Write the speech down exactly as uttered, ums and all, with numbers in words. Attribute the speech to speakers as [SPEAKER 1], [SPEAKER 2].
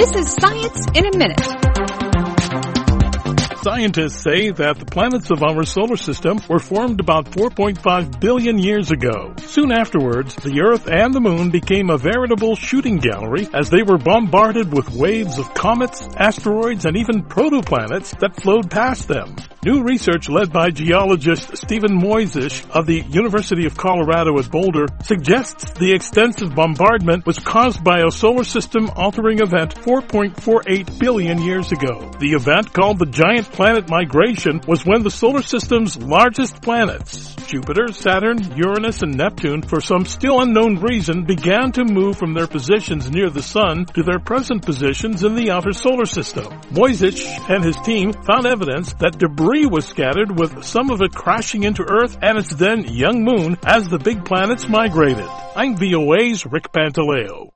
[SPEAKER 1] This is Science in a Minute.
[SPEAKER 2] Scientists say that the planets of our solar system were formed about four point five billion years ago. Soon afterwards, the Earth and the Moon became a veritable shooting gallery as they were bombarded with waves of comets, asteroids, and even protoplanets that flowed past them. New research led by geologist Stephen Moisish of the University of Colorado at Boulder suggests the extensive bombardment was caused by a solar system-altering event four point four eight billion years ago. The event, called the Giant Planet Migration, was when the solar system's largest planets, Jupiter, Saturn, Uranus, and Neptune, for some still unknown reason, began to move from their positions near the Sun to their present positions in the outer solar system. Moisish and his team found evidence that debris was scattered, with some of it crashing into Earth and its then young moon as the big planets migrated. I'm V O A's Rick Pantaleo.